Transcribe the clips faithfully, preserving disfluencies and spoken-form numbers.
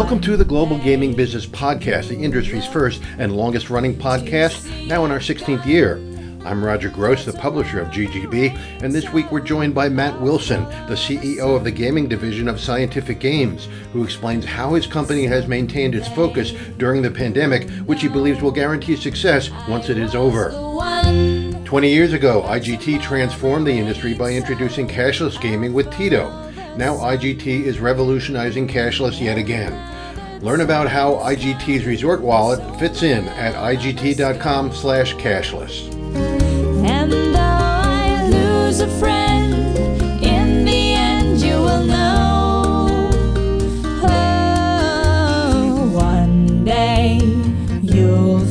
Welcome to the Global Gaming Business Podcast, the industry's first and longest running podcast, now in our sixteenth year. I'm Roger Gross, the publisher of G G B, and this week we're joined by Matt Wilson, the C E O of the gaming division of Scientific Games, who explains how his company has maintained its focus during the pandemic, which he believes will guarantee success once it is over. twenty years ago, I G T transformed the industry by introducing cashless gaming with Tito. Now I G T is revolutionizing cashless yet again. Learn about how I G T's Resort Wallet fits in at igt.com slash cashless. And though I lose a friend, in the end you will know. Oh, one day you'll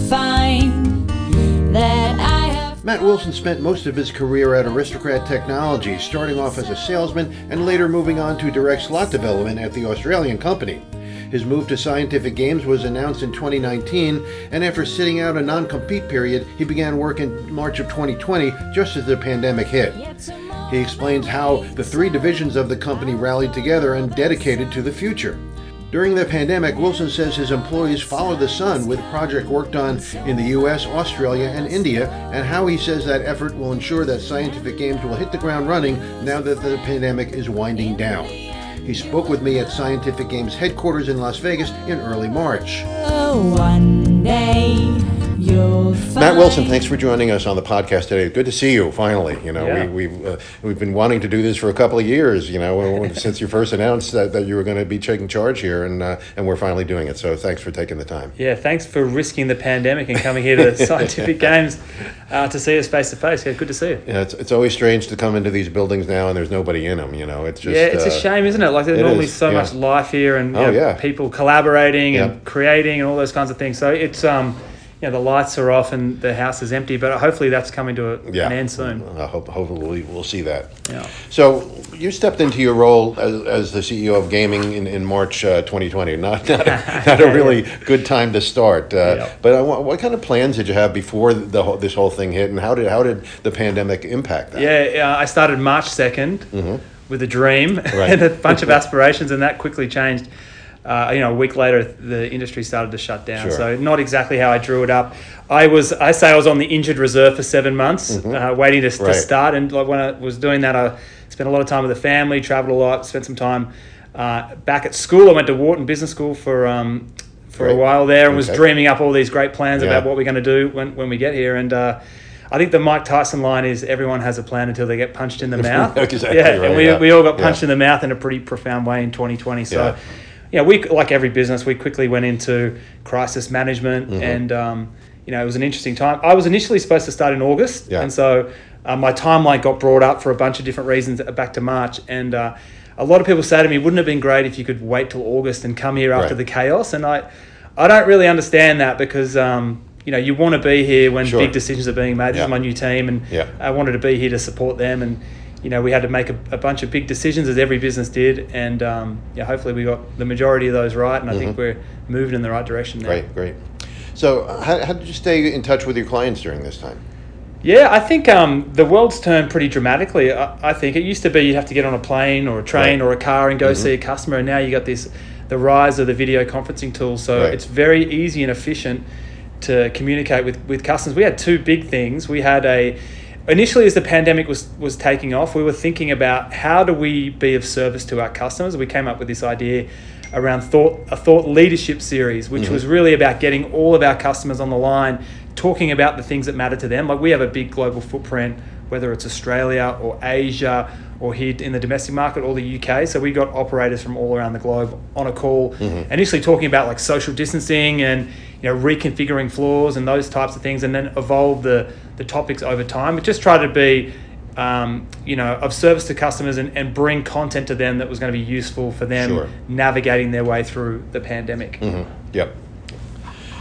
find that I have... Matt Wilson spent most of his career at Aristocrat Technologies, starting off as a salesman and later moving on to direct slot development at the Australian company. His move to Scientific Games was announced in twenty nineteen, and after sitting out a non-compete period, he began work in March of twenty twenty, just as the pandemic hit. He explains how the three divisions of the company rallied together and dedicated to the future. During the pandemic, Wilson says his employees followed the sun with project worked on in the U S, Australia, and India, and how he says that effort will ensure that Scientific Games will hit the ground running now that the pandemic is winding down. He spoke with me at Scientific Games headquarters in Las Vegas in early March. Oh, one day you'll find... Matt Wilson, thanks for joining us on the podcast today. Good to see you, finally. You know, Yeah. we, we've uh, we've been wanting to do this for a couple of years. You know, since you first announced that, that you were going to be taking charge here, and uh, and we're finally doing it. So thanks for taking the time. Yeah, thanks for risking the pandemic and coming here to Scientific Games uh, to see us face to face. Yeah, good to see you. Yeah, it's it's always strange to come into these buildings now and there's nobody in them. You know, it's just yeah, it's uh, a shame, isn't it? Like there's it normally is, so yeah. much life here, and you Oh, know, yeah. people collaborating Yeah. and creating and all those kinds of things. So it's um, you know, the lights are off and the house is empty, but hopefully that's coming to a, Yeah. an end soon. I hope hopefully we'll see that. Yeah. So you stepped into your role as, as the C E O of gaming in, in March uh, twenty twenty. Not not a, not a really good time to start. Uh, Yeah. But I, want- what kind of plans did you have before the whole, this whole thing hit, and how did how did the pandemic impact that? Yeah, uh, I started March second with a dream Right. and a bunch of aspirations, and that quickly changed. Uh, you know, a week later, the industry started to shut down. Sure. So not exactly how I drew it up. I was, I say I was on the injured reserve for seven months, uh, waiting to, to Right. start. And like when I was doing that, I spent a lot of time with the family, traveled a lot, spent some time uh, back at school. I went to Wharton Business School for um, for Great. a while there, and was Okay. dreaming up all these great plans Yeah. about what we're going to do when, when we get here. And uh, I think the Mike Tyson line is everyone has a plan until they get punched in the mouth. Exactly yeah, right, and we, yeah. we all got punched Yeah. in the mouth in a pretty profound way in twenty twenty. So. Yeah. Yeah, we like every business, we quickly went into crisis management, Mm-hmm. and um, you know, it was an interesting time. I was initially supposed to start in August, Yeah. and so uh, my timeline got brought up for a bunch of different reasons back to March. And uh, a lot of people say to me, "Wouldn't it have been great if you could wait till August and come here after Right. the chaos?" And I, I don't really understand that because um, you know, you want to be here when Sure. big decisions are being made. This Yeah. is my new team, and Yeah. I wanted to be here to support them. And you know, we had to make a, a bunch of big decisions, as every business did, and um, yeah, hopefully we got the majority of those right, and I think we're moving in the right direction now. Great, great. So uh, how, how did you stay in touch with your clients during this time? Yeah, I think um, the world's turned pretty dramatically. I, I think it used to be you'd have to get on a plane or a train Right. or a car and go see a customer, and now you got this the rise of the video conferencing tools. So Right. it's very easy and efficient to communicate with, with customers. We had two big things. We had a Initially, as the pandemic was, was taking off, we were thinking about how do we be of service to our customers. We came up with this idea around thought a thought leadership series, which was really about getting all of our customers on the line, talking about the things that matter to them. Like we have a big global footprint, whether it's Australia or Asia or here in the domestic market or the U K. So we got operators from all around the globe on a call, initially talking about like social distancing and you know reconfiguring floors and those types of things, and then evolve the the topics over time. But just try to be um, you know of service to customers and, and bring content to them that was going to be useful for them Sure. navigating their way through the pandemic. Yep.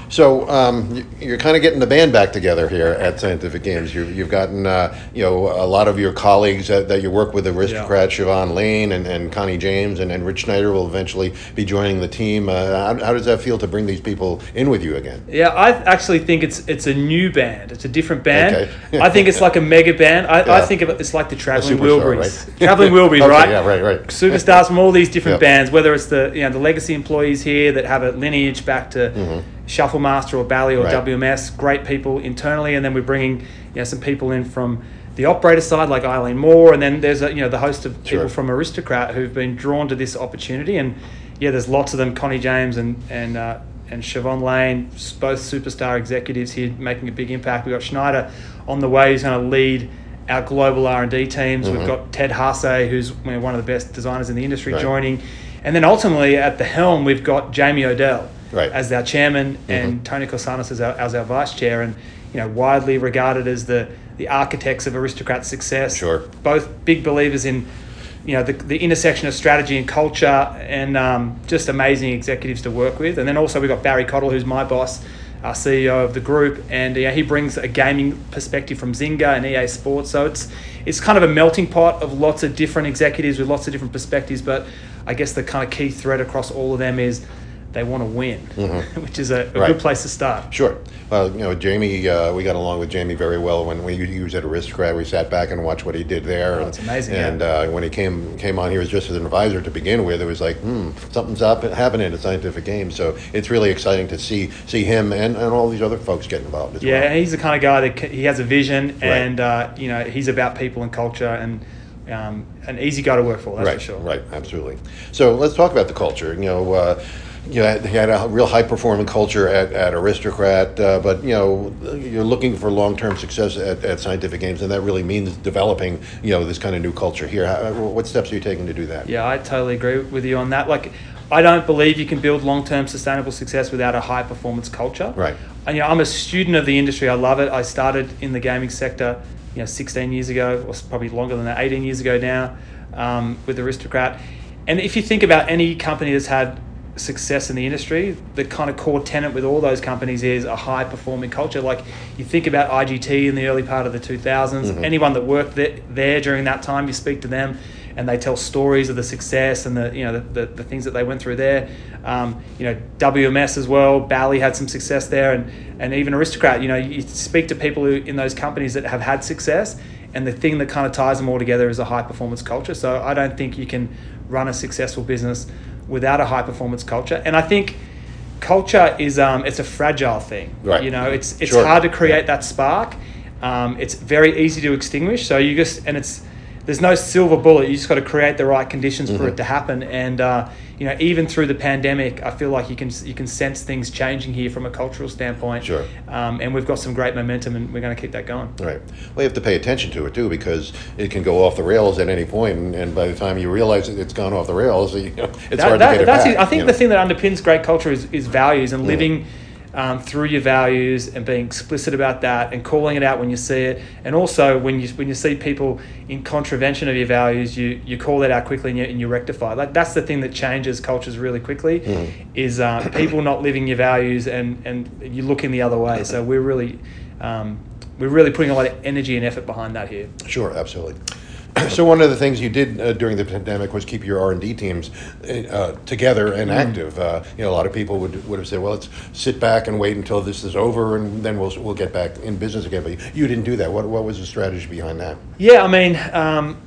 So um, you- you're kind of getting the band back together here at Scientific Games. You, you've gotten uh, you know a lot of your colleagues that, that you work with, Aristocrat, Siobhan Lane, and, and Connie James, and, and Rich Schneider will eventually be joining the team. Uh, how, how does that feel to bring these people in with you again? Yeah, I actually think it's it's a new band. It's a different band. Okay. I think it's like a mega band. I, I Yeah. think of it, it's like the Traveling superstar, Wilburys. right? Traveling Wilburys, Okay, right? yeah, right, right. Superstars from all these different Yeah. bands, whether it's the you know the legacy employees here that have a lineage back to Shufflemaster or Bally or Mm-hmm. Right. W M S, great people internally, and then we're bringing you know some people in from the operator side like Eileen Moore, and then there's a, you know the host of people Sure. from Aristocrat who've been drawn to this opportunity, and yeah, there's lots of them. Connie James and and uh, and Siobhan Lane, s- both superstar executives here making a big impact. We've got Schneider on the way, who's going to lead our global R and D teams. We've got Ted Hasse, who's you know, one of the best designers in the industry, Right. joining. And then ultimately at the helm, we've got Jamie Odell Right. as our chairman and Tony Korsanos as our, as our vice chair, and you know widely regarded as the, the architects of Aristocrat success. Sure. Both big believers in you know the, the intersection of strategy and culture, and um, just amazing executives to work with. And then also we've got Barry Cottle, who's my boss, our C E O of the group, and uh, he brings a gaming perspective from Zynga and E A Sports. So it's it's kind of a melting pot of lots of different executives with lots of different perspectives. But I guess the kind of key thread across all of them is they want to win, which is a, a Right. good place to start. Sure. Well, you know, Jamie, uh, we got along with Jamie very well when we he was at Aristocrat. We sat back and watched what he did there. Oh, and, it's amazing, And yeah. uh, when he came came on here as just as an advisor to begin with, it was like, hmm, something's up happening at Scientific Games. So it's really exciting to see see him and, and all these other folks get involved as Yeah, well. he's the kind of guy that c- he has a vision, and uh, you know he's about people and culture, and um, an easy guy to work for. That's right, for sure. right, absolutely. So let's talk about the culture. You know, uh, you know, he had a real high performing culture at, at Aristocrat, uh, but you know, you're looking for long term success at, at Scientific Games, and that really means developing, you know, this kind of new culture here. How, what steps are you taking to do that? Yeah, I totally agree with you on that. Like, I don't believe you can build long-term sustainable success without a high-performance culture. Right. And, you know, I'm a student of the industry. I love it. I started in the gaming sector, you know, sixteen years ago, or probably longer than that, eighteen years ago now, um, with Aristocrat. And if you think about any company that's had success in the industry, the kind of core tenet with all those companies is a high-performing culture. Like, you think about I G T in the early part of the two thousands. Anyone that worked there, there during that time, you speak to them, and they tell stories of the success and the you know the, the, the things that they went through there. Um, you know W M S as well. Bally had some success there, and and even Aristocrat. You know you speak to people who in those companies that have had success, and the thing that kind of ties them all together is a high performance culture. So I don't think you can run a successful business without a high performance culture. And I think culture is um, it's a fragile thing. Right. You know it's it's Sure. hard to create that spark. Um, it's very easy to extinguish. So you just and it's there's no silver bullet. You just got to create the right conditions for it to happen. And uh, you know, even through the pandemic, I feel like you can you can sense things changing here from a cultural standpoint. Sure. Um, and we've got some great momentum, and we're going to keep that going. Right. Well, you have to pay attention to it too, because it can go off the rails at any point, and, and by the time you realize that it's gone off the rails, you know, it's That- hard that- to get it that's back. it. I think you the know. thing that underpins great culture is, is values and living um, through your values and being explicit about that and calling it out when you see it. And also when you when you see people in contravention of your values, you, you call that out quickly and you, and you rectify. Like that's the thing that changes cultures really quickly is uh, people not living your values and, and you looking the other way. So we're really um, we're really putting a lot of energy and effort behind that here. Sure, absolutely. So one of the things you did uh, during the pandemic was keep your R and D teams uh, together and active. Uh, you know, a lot of people would would have said, "Well, let's sit back and wait until this is over, and then we'll we'll get back in business again." But you didn't do that. What what was the strategy behind that? Yeah, I mean, um,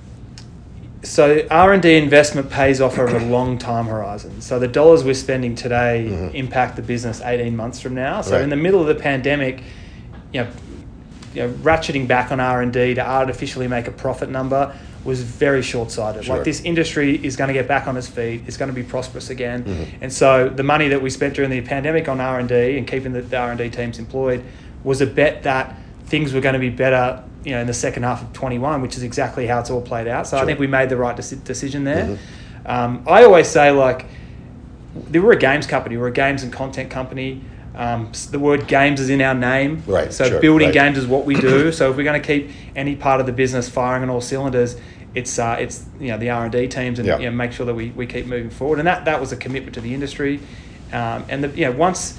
so R and D investment pays off over a long time horizon. So the dollars we're spending today impact the business eighteen months from now. So Right. in the middle of the pandemic, you know, you know, ratcheting back on R and D to artificially make a profit number was very short-sighted. Sure. Like this industry is going to get back on its feet. It's going to be prosperous again. Mm-hmm. And so the money that we spent during the pandemic on R and D and keeping the, the R and D teams employed was a bet that things were going to be better, you know, in the second half of twenty-one, which is exactly how it's all played out. So Sure. I think we made the right deci- decision there. Um, I always say, like, we're a games company. We're a games and content company. Um, s- the word games is in our name. Right, So sure, building right. games is what we do. So if we're going to keep any part of the business firing on all cylinders, it's uh, it's you know the R and D teams and Yeah. you know, make sure that we, we keep moving forward. And that, that was a commitment to the industry. Um, and the, you know once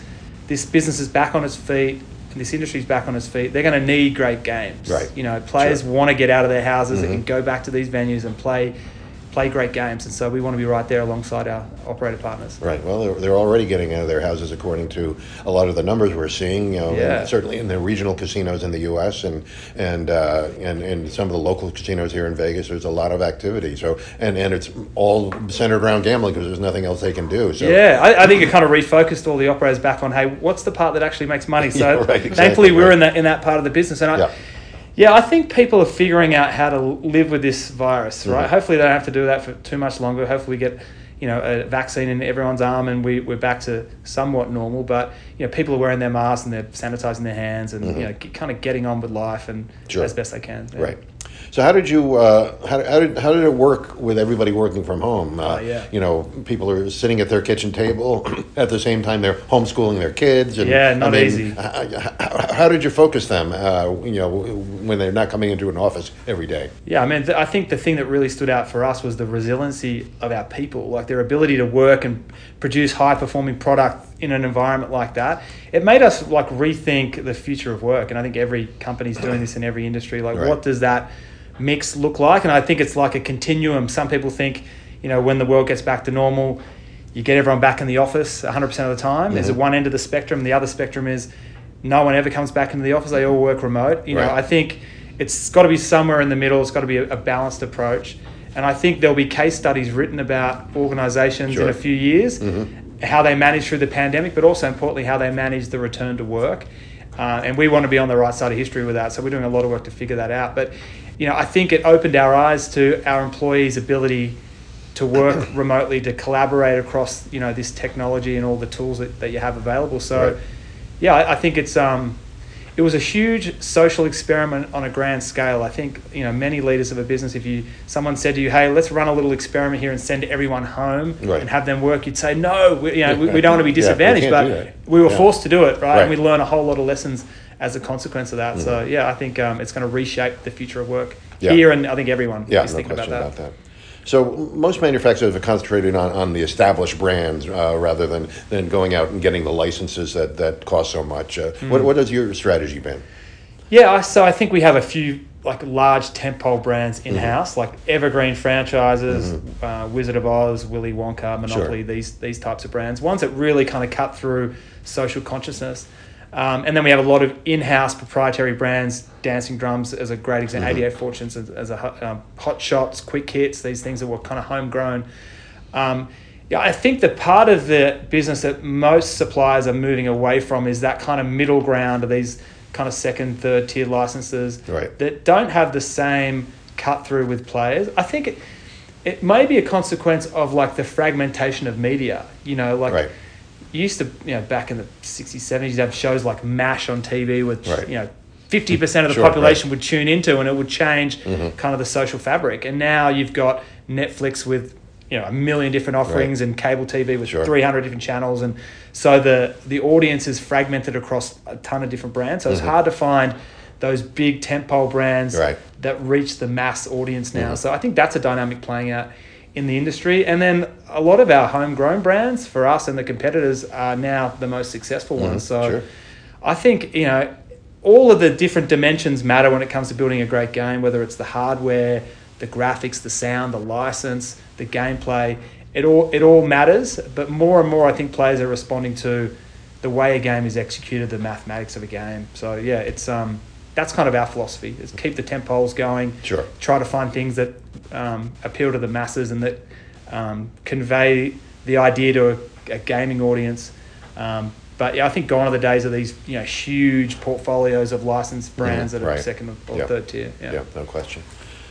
this business is back on its feet, and this industry's back on its feet, they're going to need great games. Right. You know, players Sure. want to get out of their houses Mhm. and go back to these venues and play play great games. And so we want to be right there alongside our operator partners. Right. Well, they're, they're already getting out of their houses, according to a lot of the numbers we're seeing. You know, Yeah. certainly in the regional casinos in the U S and and uh, and and some of the local casinos here in Vegas. There's a lot of activity. So and and it's all centered around gambling because there's nothing else they can do. So Yeah, I, I think it kind of refocused all the operators back on, hey, what's the part that actually makes money? So Yeah, right, exactly, thankfully we're right. in that in that part of the business, and I. Yeah. Yeah, I think people are figuring out how to live with this virus, right? Mhm. Hopefully they don't have to do that for too much longer. Hopefully we get, you know, a vaccine in everyone's arm and we, we're back to somewhat normal. But, you know, people are wearing their masks and they're sanitizing their hands and, Mhm. you know, g- kind of getting on with life and Sure. as best they can. Yeah. Right. So how did you uh, how, how did how did it work with everybody working from home? Uh, Oh, yeah. You know, people are sitting at their kitchen table at the same time they're homeschooling their kids. And, Yeah, not I mean, easy. How, how did you focus them? Uh, you know, when they're not coming into an office every day. Yeah, I mean, th- I think the thing that really stood out for us was the resiliency of our people, like their ability to work and produce high-performing product in an environment like that. It made us like rethink the future of work, and I think every company's doing this in every industry. Like, Right. what does that mix look like? And I think it's like a continuum. Some people think, you know, when the world gets back to normal, you get everyone back in the office one hundred percent of the time. There's Mhm. a one end of the spectrum. The other spectrum is no one ever comes back into the office. They all work remote. You know, Right. I think it's got to be somewhere in the middle. It's got to be a, a balanced approach. And I think there'll be case studies written about organizations Sure. in a few years, Mhm. how they manage through the pandemic, but also importantly, how they manage the return to work. Uh, and we want to be on the right side of history with that. So we're doing a lot of work to figure that out. But, you know, I think it opened our eyes to our employees' ability to work remotely, to collaborate across, you know, this technology and all the tools that, that you have available. So, Right. yeah, I, I think it's um, it was a huge social experiment on a grand scale. I think, you know, many leaders of a business, if you someone said to you, hey, let's run a little experiment here and send everyone home Right. and have them work, you'd say, no, we, you know, we, we don't want to be Yeah, we disadvantaged. can't do but that. we were Yeah. forced to do it, right? Right. And we learn a whole lot of lessons as a consequence of that. Mhm. So, yeah, I think um, it's going to reshape the future of work Yeah. here, and I think everyone Yeah, is no thinking question about that. about that. So most manufacturers are concentrated on, on the established brands uh, rather than, than going out and getting the licenses that, that cost so much. Uh, Mm-hmm. what, what has your strategy been? Yeah, I- so I think we have a few like large tentpole brands Mm-hmm. in house, like evergreen franchises, uh, Wizard of Oz, Willy Wonka, Monopoly, Sure. these these types of brands. Ones that really kind of cut through social consciousness. Um, and then we have a lot of in-house proprietary brands. Dancing Drums as a great example, Mm-hmm. eighty-eight Fortunes as, as a hot- um, Hot Shots, Quick Hits, these things that were kind of homegrown. Um, yeah, I think the part of the business that most suppliers are moving away from is that kind of middle ground of these kind of second, third tier licenses Right. that don't have the same cut through with players. I think it, it may be a consequence of like the fragmentation of media. You know, like Right. you used to, you know, back in the sixties, seventies, you'd have shows like MASH on T V, which, Right. you know, fifty percent of the Sure, population right. would tune into, and it would change Mhm. kind of the social fabric. And now you've got Netflix with, you know, a million different offerings, Right. and cable T V with Sure. three hundred different channels. And so the, the audience is fragmented across a ton of different brands. So it's Mhm. hard to find those big tentpole brands Right. that reach the mass audience now. Mhm. So I think that's a dynamic playing out in the industry. And then a lot of our homegrown brands for us and the competitors are now the most successful Mhm, ones. So sure. I think, you know, all of the different dimensions matter when it comes to building a great game, whether it's the hardware, the graphics, the sound, the license, the gameplay. It all it all matters, but more and more I think players are responding to the way a game is executed, the mathematics of a game. So yeah, it's um that's kind of our philosophy, is keep the tempoles going, Sure. try to find things that um, appeal to the masses and that um, convey the idea to a, a gaming audience. Um, but yeah, I think gone are the days of these, you know, huge portfolios of licensed brands Mhm, that are right. second or Yep. third tier. Yeah. Yeah, no question.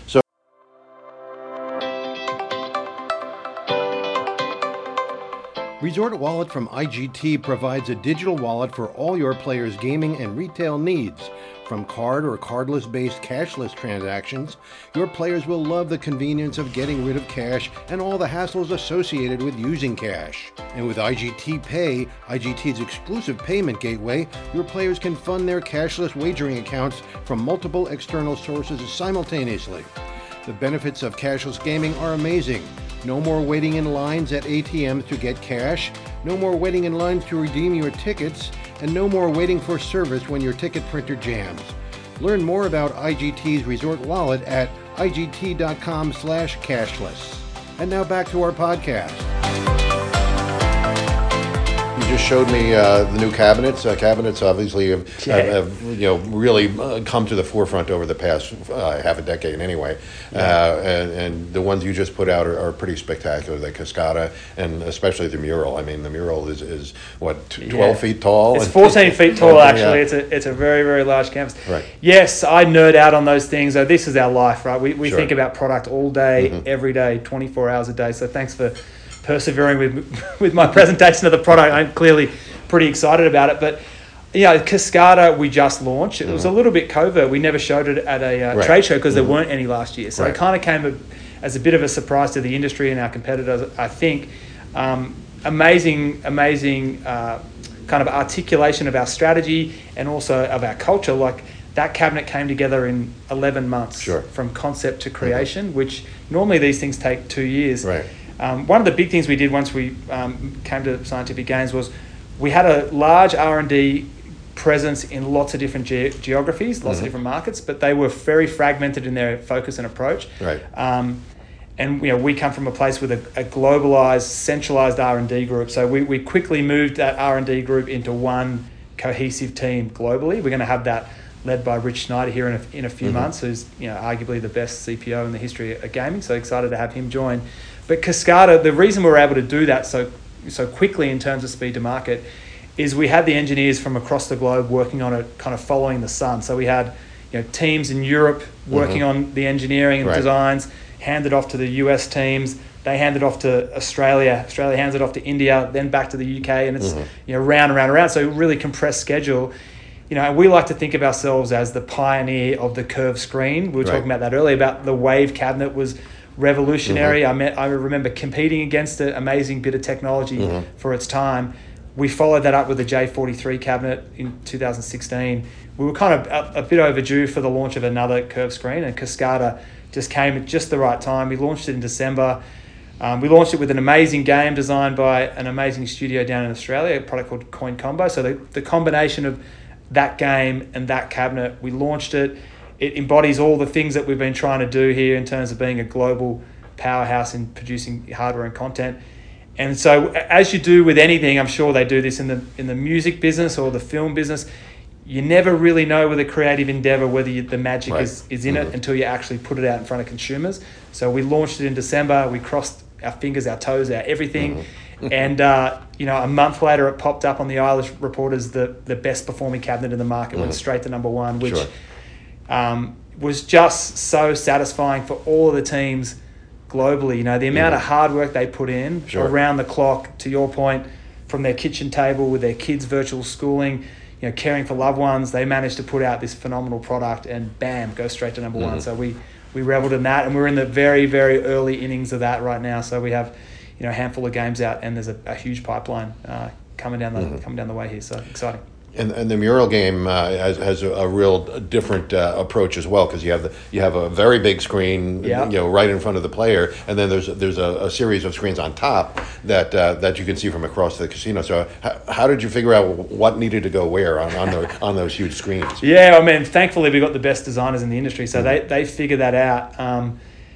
Resort Wallet from I G T provides a digital wallet for all your players' gaming and retail needs. From card or cardless based cashless transactions, your players will love the convenience of getting rid of cash and all the hassles associated with using cash. And with I G T Pay, I G T's exclusive payment gateway, your players can fund their cashless wagering accounts from multiple external sources simultaneously. The benefits of cashless gaming are amazing. No more waiting in lines at A T Ms to get cash. No more waiting in lines to redeem your tickets. and no more waiting for service when your ticket printer jams. Learn more about I G T's Resort Wallet at I G T dot com slash cashless. And now back to our podcast. You just showed me uh, the new cabinets. Uh, cabinets obviously have, Yeah. have, have you know really uh, come to the forefront over the past uh, half a decade anyway. Yeah. Uh, and, and the ones you just put out are, are pretty spectacular. The Cascada and especially the mural. I mean, the mural is, is what t- twelve Yeah. feet tall. It's And- fourteen feet tall, Yeah. actually. It's a it's a very, very large canvas. Right. Yes, I nerd out on those things. So this is our life, right? We, we Sure. think about product all day, Mhm. every day, twenty-four hours a day. So thanks for persevering with with my presentation of the product. I'm clearly pretty excited about it. But, you know, Cascada, we just launched. It was a little bit covert. We never showed it at a uh, Right. trade show because Mhm. there weren't any last year. So Right. it kind of came a, as a bit of a surprise to the industry and our competitors, I think. Um, amazing, amazing uh, kind of articulation of our strategy and also of our culture. Like that cabinet came together in eleven months Sure. from concept to creation, which normally these things take two years. Right. Um, one of the big things we did once we um, came to Scientific Games was we had a large R and D presence in lots of different ge- geographies, lots Mhm. of different markets, but they were very fragmented in their focus and approach. Right. Um, and you know, we come from a place with a, a globalized, centralized R and D group. So we, we quickly moved that R and D group into one cohesive team globally. We're going to have that led by Rich Schneider here in a, in a few Mhm. months, who's you know arguably the best C P O in the history of gaming. So excited to have him join. But Cascada, the reason we were able to do that so so quickly in terms of speed to market is we had the engineers from across the globe working on it, kind of following the sun. So we had you know teams in Europe working Mhm. on the engineering and Right. designs, handed off to the U S teams. They hand it off to Australia. Australia hands it off to India, then back to the U K, and it's Mhm. you know round and round and round. So really compressed schedule. You know, and we like to think of ourselves as the pioneer of the curved screen. We were Right. talking about that earlier. About the Wave cabinet was revolutionary. Mhm. I met, I remember competing against it. Amazing bit of technology Mhm. for its time. We followed that up with the J forty-three cabinet in two thousand sixteen. We were kind of a, a bit overdue for the launch of another curved screen, and Cascada just came at just the right time. We launched it in December. Um, we launched it with an amazing game designed by an amazing studio down in Australia, a product called Coin Combo. So the, the combination of that game and that cabinet, we launched it. It embodies all the things that we've been trying to do here in terms of being a global powerhouse in producing hardware and content. And so, as you do with anything, I'm sure they do this in the in the music business or the film business. You never really know with a creative endeavor whether you, the magic Right. is, is in Mhm. it until you actually put it out in front of consumers. So we launched it in December. We crossed our fingers, our toes, our everything. And uh, you know, a month later, it popped up on the Eilish Report as the the best performing cabinet in the market. Went Mhm. straight to number one, which Sure. um, was just so satisfying for all of the teams globally. You know, the amount Mhm. of hard work they put in Sure. around the clock, to your point, from their kitchen table with their kids' virtual schooling, you know, caring for loved ones, they managed to put out this phenomenal product and bam, go straight to number one. Mhm. So we, we reveled in that, and we're in the very, very early innings of that right now. So we have, you know, a handful of games out, and there's a, a huge pipeline uh, coming down the Mhm. coming down the way here. So exciting. And, and the mural game uh, has, has a, a real different uh, approach as well, because you have the, you have a very big screen, Yeah. you know, right in front of the player, and then there's there's a, a series of screens on top that uh, that you can see from across the casino. So how, how did you figure out what needed to go where on on, the, on those huge screens? Yeah, I mean, thankfully we got the best designers in the industry, so they they figured that out. Um,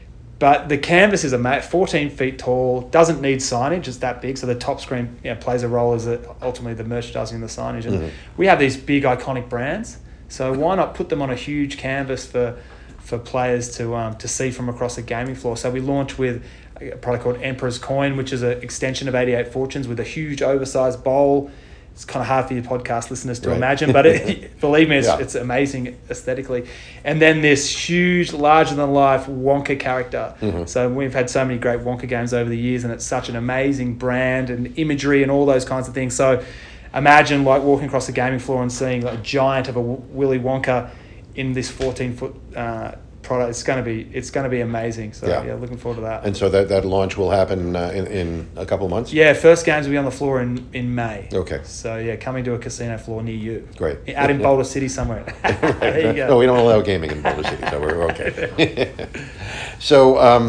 but the canvas is a fourteen feet tall, doesn't need signage, it's that big, so the top screen you know, plays a role as a, ultimately the merchandising and the signage. And Mhm. we have these big iconic brands, so why not put them on a huge canvas for for players to um, to see from across the gaming floor? So we launched with a product called Emperor's Coin, which is an extension of eighty-eight Fortunes with a huge oversized bowl. It's kind of hard for your podcast listeners to Right. imagine, but it, believe me, it's, Yeah. it's amazing aesthetically. And then this huge, larger-than-life Wonka character. Mhm. So we've had so many great Wonka games over the years, and it's such an amazing brand and imagery and all those kinds of things. So imagine like walking across the gaming floor and seeing like a giant of a W- Willy Wonka in this fourteen-foot uh, product. It's going to be it's going to be amazing. So Yeah. yeah, looking forward to that. And so that, that launch will happen uh, in, in a couple of months? Yeah, first games will be on the floor in, in May. Okay. So yeah, coming to a casino floor near you. Great. Out in Boulder City somewhere. There you go. No, we don't allow gaming in Boulder City, so we're okay. So, um,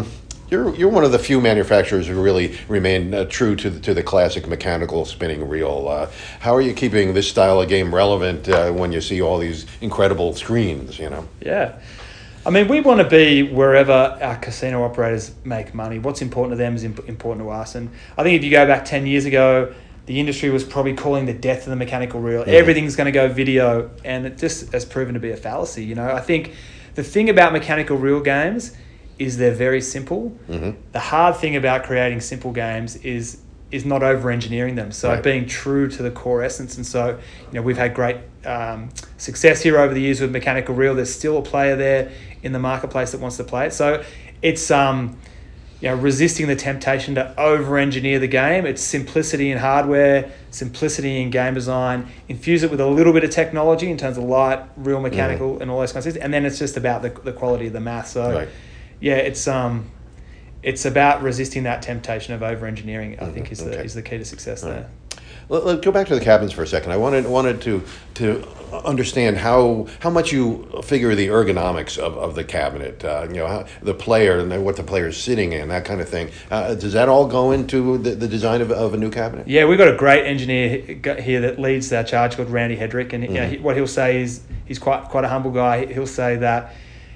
You're you're one of the few manufacturers who really remain uh, true to the, to the classic mechanical spinning reel. Uh, how are you keeping this style of game relevant uh, when you see all these incredible screens? You know. Yeah. I mean, we want to be wherever our casino operators make money. What's important to them is imp- important to us. And I think if you go back ten years ago, the industry was probably calling the death of the mechanical reel. Mm-hmm. Everything's going to go video, and it just has proven to be a fallacy. You know, I think the thing about mechanical reel games is they're very simple. Mm-hmm. The hard thing about creating simple games is is not over-engineering them. So right. being true to the core essence. And so, you know, we've had great um, success here over the years with mechanical reel. There's still a player there in the marketplace that wants to play it. So it's um, you know, resisting the temptation to over-engineer the game. It's simplicity in hardware, simplicity in game design, infuse it with a little bit of technology in terms of light, real mechanical, mm-hmm. and all those kinds of things. And then it's just about the, the quality of the math. So right. yeah, it's um, it's about resisting that temptation of over-engineering, I mm-hmm. think, is the okay. is the key to success right. there. Let's go back to the cabins for a second. I wanted wanted to to understand how how much you figure the ergonomics of, of the cabinet. Uh, you know, how, the player and what the player is sitting in, that kind of thing. Uh, does that all go into the, the design of, of a new cabinet? Yeah, we've got a great engineer here that leads our charge called Randy Hedrick, and mm-hmm. you know, he, what he'll say is he's quite quite a humble guy. He'll say that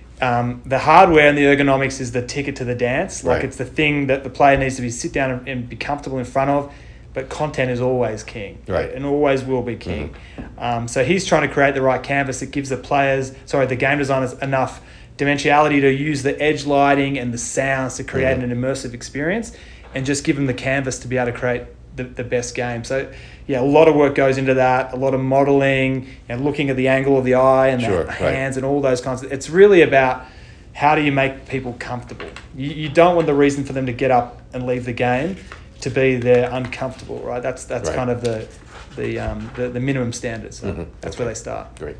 um, the hardware and the ergonomics is the ticket to the dance. Like right. it's the thing that the player needs to be sit down and, and be comfortable in front of. But content is always king, right, and always will be king. Mm-hmm. Um, so he's trying to create the right canvas that gives the players, sorry, the game designers enough dimensionality to use the edge lighting and the sounds to create mm-hmm. an immersive experience, and just give them the canvas to be able to create the, the best game. So yeah, a lot of work goes into that, a lot of modeling, you know, looking at the angle of the eye and sure, the hands right. and all those kinds of. It's really about how do you make people comfortable. You, you don't want the reason for them to get up and leave the game to be they're uncomfortable, right? That's that's right. kind of the the um, the, the minimum standards. So mm-hmm. that's okay. where they start. Great.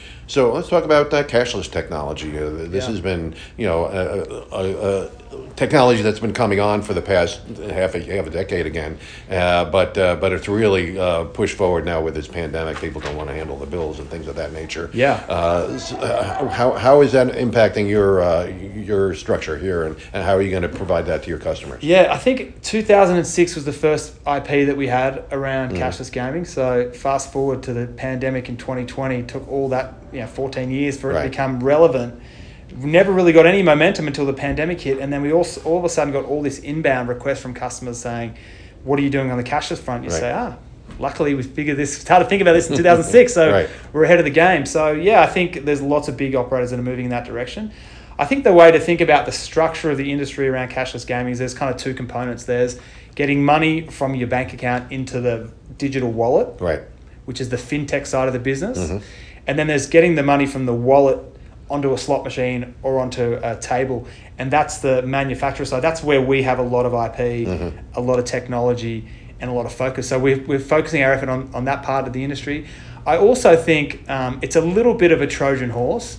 So let's talk about uh, cashless technology. Uh, this yeah. has been, you know, a, a, a technology that's been coming on for the past half a half a decade again, uh, but uh, but it's really uh, pushed forward now with this pandemic. People don't want to handle the bills and things of that nature. Yeah. Uh, so, uh, how how is that impacting your uh, your structure here, and, and how are you going to provide that to your customers? Yeah, I think two thousand six was the first I P that we had around mm-hmm. cashless gaming. So fast forward to the pandemic in twenty twenty, took all that, you know, fourteen years for it right. to become relevant. We never really got any momentum until the pandemic hit, and then we also all of a sudden got all this inbound requests from customers saying, "What are you doing on the cashless front?" You right. say, "Ah, luckily we figured this. Started to think about this in two thousand six, so right. we're ahead of the game." So yeah, I think there's lots of big operators that are moving in that direction. I think the way to think about the structure of the industry around cashless gaming is there's kind of two components. There's getting money from your bank account into the digital wallet, right, which is the fintech side of the business, mm-hmm. and then there's getting the money from the wallet onto a slot machine or onto a table, and that's the manufacturer side. That's where we have a lot of I P, mm-hmm. a lot of technology, and a lot of focus. So we're, we're focusing our effort on, on that part of the industry. I also think um, it's a little bit of a Trojan horse.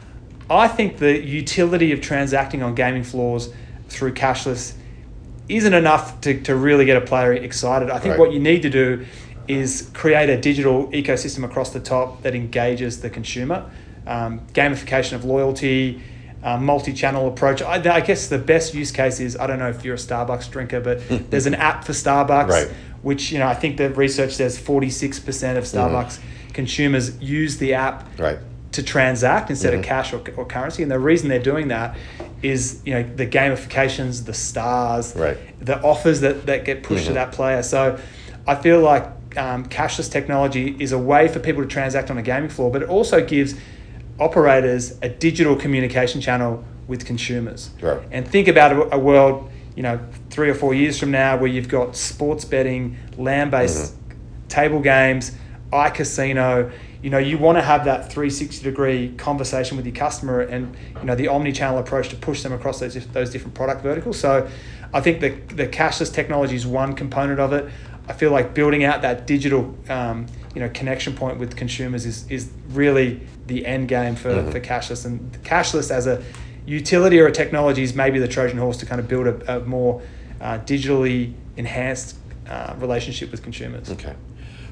I think the utility of transacting on gaming floors through cashless isn't enough to, to really get a player excited. I think right. what you need to do is create a digital ecosystem across the top that engages the consumer. Um, gamification of loyalty, uh, multi-channel approach. I, I guess the best use case is, I don't know if you're a Starbucks drinker, but there's an app for Starbucks, right. which, you know, I think the research says forty-six percent of Starbucks mm-hmm. consumers use the app right. to transact instead mm-hmm. of cash or, or currency. And the reason they're doing that is, you know, the gamifications, the stars, right. the offers that, that get pushed mm-hmm. to that player. So I feel like um, cashless technology is a way for people to transact on a gaming floor, but it also gives operators a digital communication channel with consumers. Right. And think about a, a world, you know, three or four years from now where you've got sports betting, land-based mm-hmm. table games, iCasino. You know, you want to have that three sixty degree conversation with your customer, and, you know, the omni-channel approach to push them across those those different product verticals. So I think the the cashless technology is one component of it. I feel like building out that digital um, you know, connection point with consumers is is really the end game for, mm-hmm. for cashless. And cashless as a utility or a technology is maybe the Trojan horse to kind of build a, a more uh, digitally enhanced uh, relationship with consumers. Okay.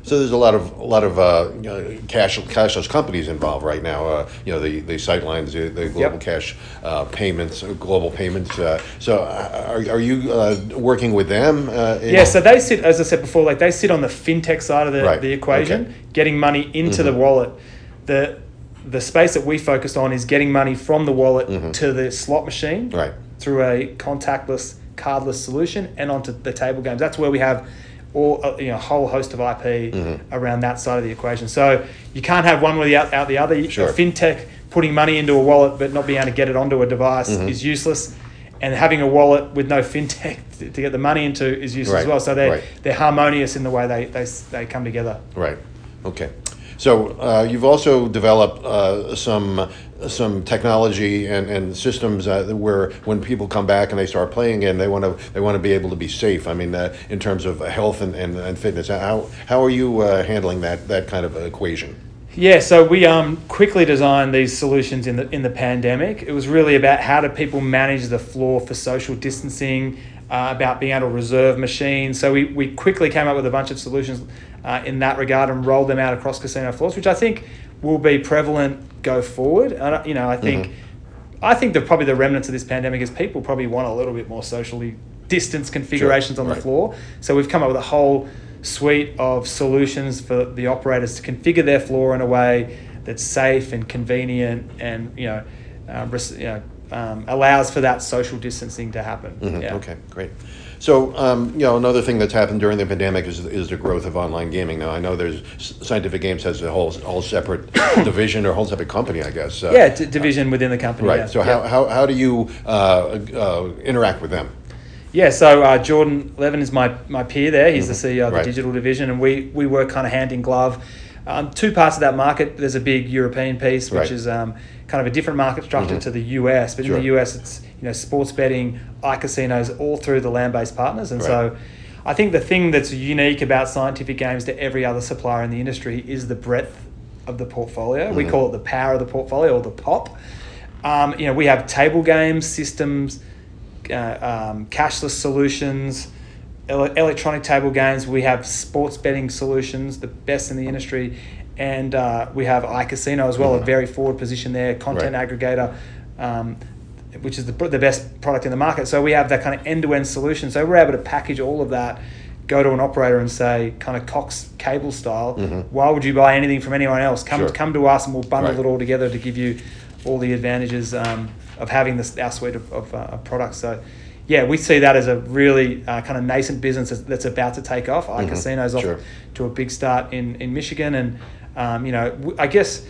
So there's a lot of a lot of uh, you know, cash cashless companies involved right now. Uh, you know the the Sightlines, the, the global Yep. cash uh, payments, uh, global payments. Uh, so uh, are are you uh, working with them? Uh, in- Yeah, so they sit, as I said before, like they sit on the fintech side of the, Right, the equation, okay. getting money into the wallet. The the space that we focused on is getting money from the wallet to the slot machine Right. through a contactless, cardless solution and onto the table games. That's where we have all uh, you know a whole host of I P around that side of the equation. So you can't have one without out the other. Sure. A fintech putting money into a wallet but not being able to get it onto a device is useless. And having a wallet with no fintech to to get the money into is useless Right, as well. So they're right. they're harmonious in the way they they, they come together. Right. Okay. So uh, you've also developed uh, some some technology and, and systems uh, where when people come back and they start playing again, they want to they want to be able to be safe. I mean, uh, in terms of health and, and, and fitness, how how are you uh, handling that that kind of equation? Yeah, so we um, quickly designed these solutions in the in the pandemic. It was really about how do people manage the floor for social distancing, uh, about being able to reserve machines. So we, we quickly came up with a bunch of solutions uh, in that regard and rolled them out across casino floors, which I think will be prevalent go forward. Uh, you know, I think mm-hmm. I think that probably the remnants of this pandemic is people probably want a little bit more socially distanced configurations Sure, on the right. floor. So we've come up with a whole suite of solutions for the operators to configure their floor in a way that's safe and convenient and you know, uh, res- you know um, allows for that social distancing to happen. Mhm. Yeah. Okay, great. So, um, you know, another thing that's happened during the pandemic is is the growth of online gaming. Now, I know there's Scientific Games has a whole whole separate division or whole separate company, I guess. Uh, Yeah, d- division within the company. Right. Yeah. So, Yeah. how, how how do you uh, uh, interact with them? Yeah, so uh, Jordan Levin is my, my peer there. He's the C E O of the Right. digital division, and we, we work kind of hand in glove. Um, two parts of that market. There's a big European piece, which Right. is um, kind of a different market structure to the U S. But Sure. in the U S, it's you know sports betting, iCasinos, all through the land-based partners. And Right. so, I think the thing that's unique about Scientific Games to every other supplier in the industry is the breadth of the portfolio. We call it the power of the portfolio, or the POP. Um, you know, we have table games, systems, uh, um, cashless solutions, ele- electronic table games. We have sports betting solutions, the best in the industry, and uh, we have iCasino as well, a very forward position there, content Right. aggregator, um, which is the, the best product in the market. So we have that kind of end-to-end solution. So we're able to package all of that, go to an operator and say, kind of Cox cable style, why would you buy anything from anyone else? Come Sure. come to us and we'll bundle Right. it all together to give you all the advantages um, of having this our suite of, of, uh, of products. So, yeah, we see that as a really uh, kind of nascent business that's, that's about to take off. iCasino's off Sure. to a big start in, in Michigan, and um, you know, w- I guess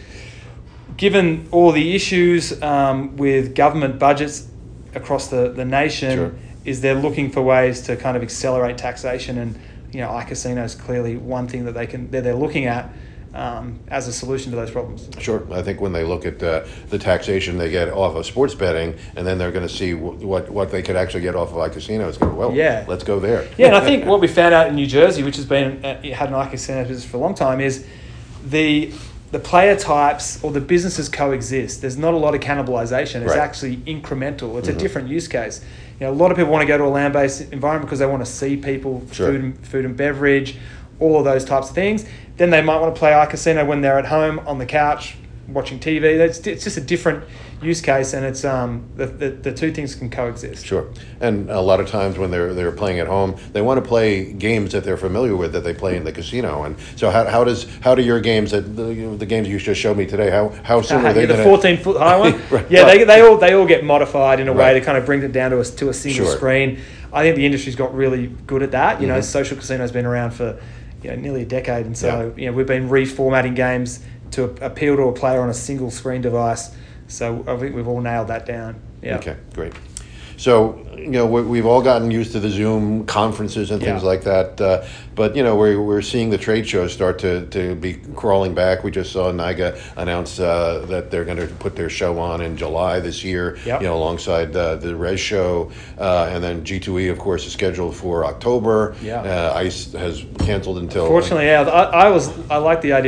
given all the issues um, with government budgets across the, the nation, Sure. is they're looking for ways to kind of accelerate taxation, and you know, iCasino is clearly one thing that they can that they're looking at um, as a solution to those problems. Sure. I think when they look at uh, the taxation they get off of sports betting, and then they're going to see w- what what they could actually get off of iCasino, it's going, well, Yeah. let's go there. Yeah, and I think what we found out in New Jersey, which has been uh, had an iCasino business for a long time, is the the player types or the businesses coexist. There's not a lot of cannibalization. It's Right. actually incremental. It's a different use case. You know, a lot of people want to go to a land-based environment because they want to see people, Sure. food and food and beverage, all of those types of things. Then they might want to play iCasino when they're at home on the couch watching T V. It's, it's just a different use case, and it's um the, the, the two things can coexist. Sure. And a lot of times when they're they're playing at home, they want to play games that they're familiar with that they play in the casino. And so how, how does how do your games that the, you know, the games you just showed me today, how how soon Uh, are they yeah, the going fourteen foot high one. Right. Yeah, they, they all they all get modified in a way Right. to kind of bring it down to a to a single Sure. screen. I think the industry's got really good at that. You know, Mhm. social casino's been around for you know nearly a decade, and so Yeah. you know we've been reformatting games to appeal to a player on a single screen device. So I think we've all nailed that down. Yeah. Okay, great. So, you know, we- we've all gotten used to the Zoom conferences and things Yeah. like that. Uh, but, you know, we're, we're seeing the trade shows start to, to be crawling back. We just saw NIGA announce uh, that they're going to put their show on in July this year, Yep. you know, alongside uh, the Res show. Uh, and then G two E, of course, is scheduled for October. Yeah. Uh, ICE has canceled until... Fortunately, yeah, I, I was I like the idea of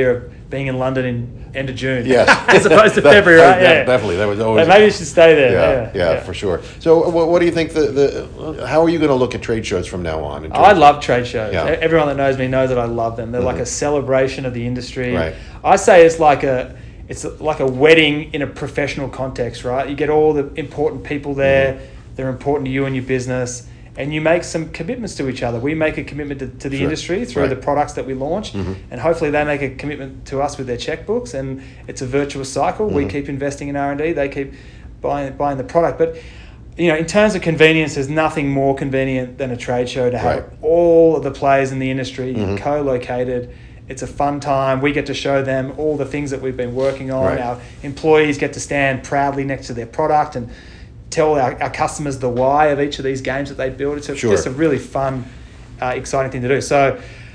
being in London in end of June. Yes. As opposed to That- February, that- right? that- Yeah. Definitely. That was always. But maybe you should stay there. yeah, Yeah, yeah, for sure. So, what, what do you think? The, the how are you going to look at trade shows from now on? in terms I of- love trade shows. Yeah. E- Everyone that knows me knows that I love them. They're like a celebration of the industry. Right. I say it's like a it's like a wedding in a professional context, right? You get all the important people there. Mm-hmm. They're important to you and your business, and you make some commitments to each other. We make a commitment to, to the Sure. industry through Right. the products that we launch, Mhm. and hopefully they make a commitment to us with their checkbooks, and it's a virtuous cycle. We Mhm. keep investing in R and D. They keep buying buying the product, but. You know, in terms of convenience, there's nothing more convenient than a trade show to have Right. all of the players in the industry Mhm. co-located. It's a fun time. We get to show them all the things that we've been working on. Right. Our employees get to stand proudly next to their product and tell our, our customers the why of each of these games that they build. It's a, Sure. just a really fun, uh, exciting thing to do. So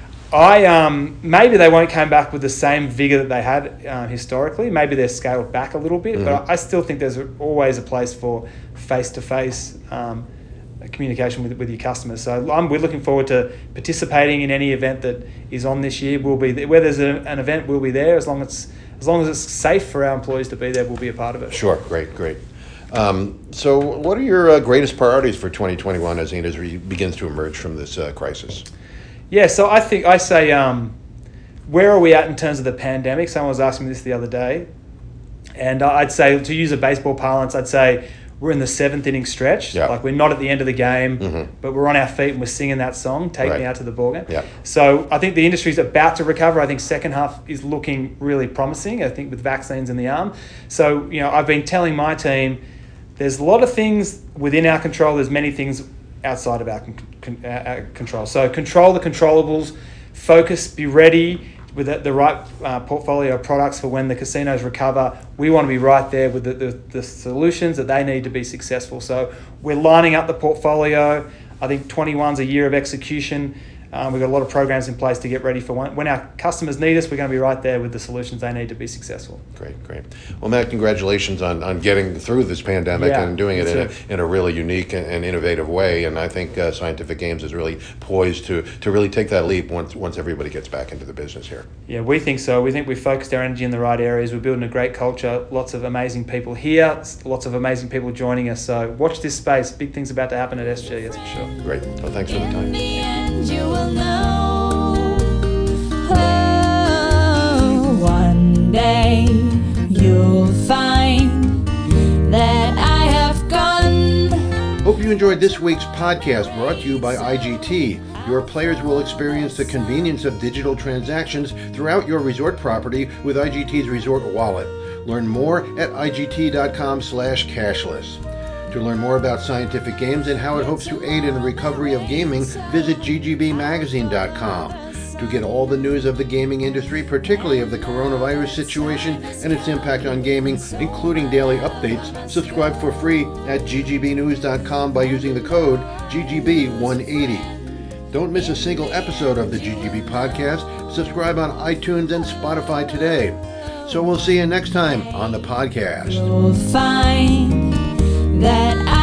I um, maybe they won't come back with the same vigor that they had uh, historically. Maybe they're scaled back a little bit, Mhm. but I still think there's always a place for face-to-face um, communication with, with your customers. So I'm, we're looking forward to participating in any event that is on this year. We'll be there. Where there's a, an event, we'll be there. As long as as long as it's safe for our employees to be there, we'll be a part of it. Sure. Great. Great. Um, so, what are your uh, greatest priorities for twenty twenty-one as Inez re- begins to emerge from this uh, crisis? Yeah, so I think I say, um, where are we at in terms of the pandemic? Someone was asking me this the other day, and I'd say, to use a baseball parlance, I'd say we're in the seventh inning stretch. Yeah. Like, we're not at the end of the game, Mhm. but we're on our feet and we're singing that song, Take Right. Me Out to the Ball Game. Yeah. So I think the industry's about to recover. I think second half is looking really promising, I think, with vaccines in the arm. So, you know, I've been telling my team, there's a lot of things within our control. There's many things outside of our, con- con- uh, our control. So control the controllables, focus, be ready with the, the right uh, portfolio of products for when the casinos recover. We want to be right there with the, the, the solutions that they need to be successful. So we're lining up the portfolio. I think twenty-one's a year of execution. Um, we've got a lot of programs in place to get ready for when, when our customers need us. We're going to be right there with the solutions they need to be successful. Great, great. Well, Matt, congratulations on, on getting through this pandemic Yeah, and doing it me in a, too. in a really unique and, and innovative way. And I think uh, Scientific Games is really poised to, to really take that leap once once everybody gets back into the business here. Yeah, we think so. We think we've focused our energy in the right areas. We're building a great culture, lots of amazing people here, lots of amazing people joining us. So watch this space. Big things about to happen at S G, that's for sure. Great. Well, thanks for the In time. the end, you will know. Oh, one day you'll find that I have gone. Hope you enjoyed this week's podcast brought to you by I G T. Your players will experience the convenience of digital transactions throughout your resort property with I G T's Resort Wallet. Learn more at I G T dot com slash cashless. To learn more about Scientific Games and how it hopes to aid in the recovery of gaming, visit G G B magazine dot com. To get all the news of the gaming industry, particularly of the coronavirus situation and its impact on gaming, including daily updates, subscribe for free at G G B news dot com by using the code G G B one eighty. Don't miss a single episode of the G G B podcast. Subscribe on iTunes and Spotify today. So we'll see you next time on the podcast. You'll find that